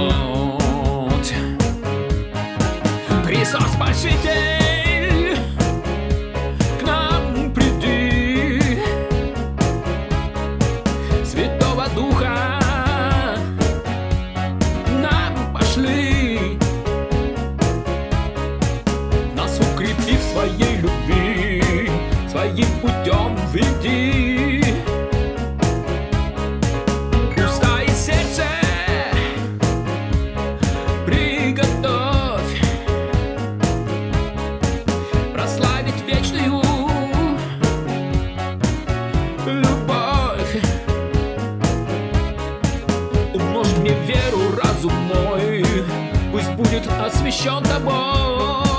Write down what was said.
Христос Спаситель, к нам приди, Святого Духа нам пошли, нас укрепи в своей любви, своим путем веди. Уста и сердце приготовь прославить вечную любовь. Умножь мне веру, разум мой, пусть будет освящен тобой.